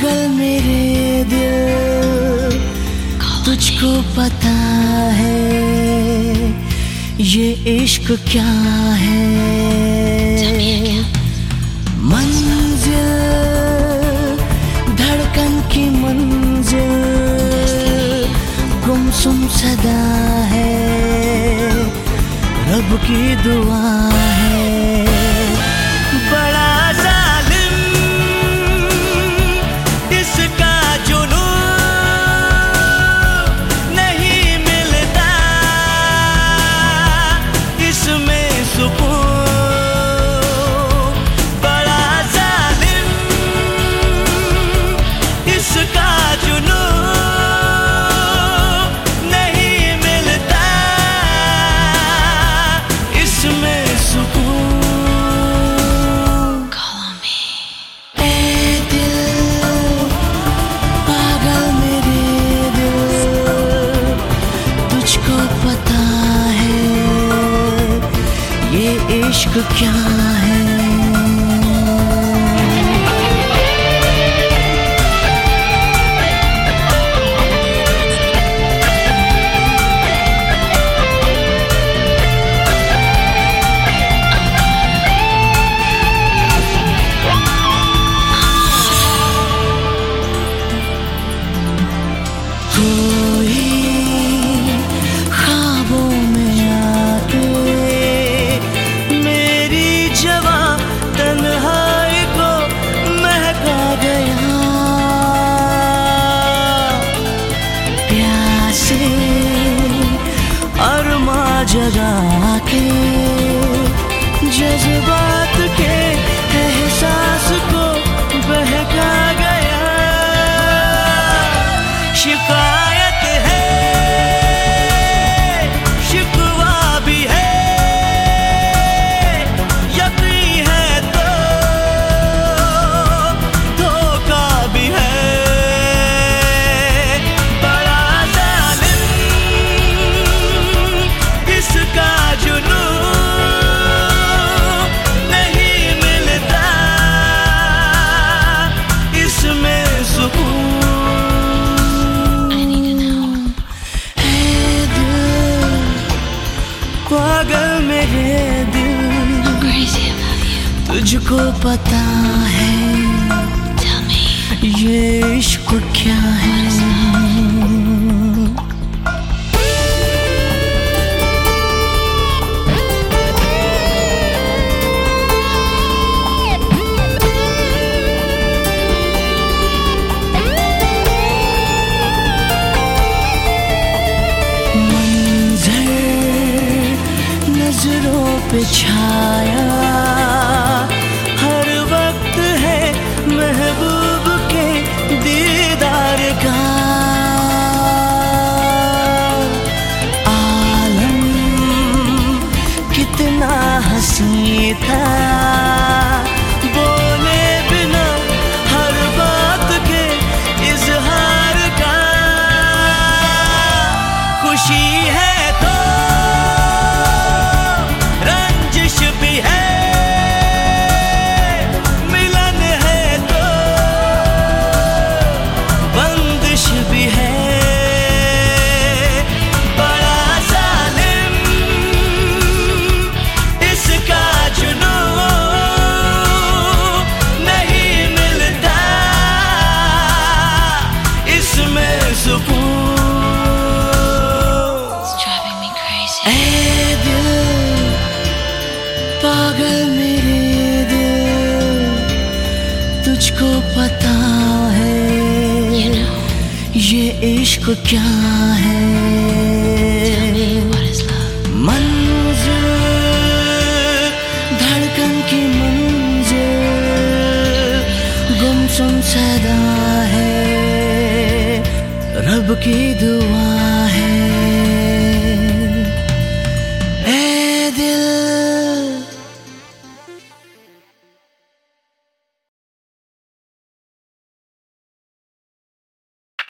पागल मेरे दिल, तुझको पता है ये इश्क क्या है। मंजिल धड़कन की मंजिल, गुमसुम सदा है, रब की दुआ है। बड़ा जालिम इसका जुनून, नहीं मिलता इसमें सुकून। बड़ा जालिम इसका जुनून, नहीं मिलता इसमें सुकून। पता है ये इश्क क्या है। जगा के जज्बात के एहसास को बहका गया। शिकायत है, शिकवा भी है, यकीन है तो धोखा भी है। इसका जुनून नहीं मिलता इसमें सुकून। है दिल पागल मेरे दिल, तुझको पता है ये इश्क क्या है। नजरों पे छाया हर वक्त है महबूब के दीदार का। आलम कितना हंसी था, बोले बिना हर बात के इजहार का। खुशी है तो भी है, मिलन है तो बंदिश भी है। बड़ा जालिम इसका जुनून, नहीं मिलता इसमें सुकून। पागल मेरे दिल, तुझको पता है ये इश्क क्या है। मंजिल धड़कन की मंजिल, गुमसुम सदा है, रब की दुआ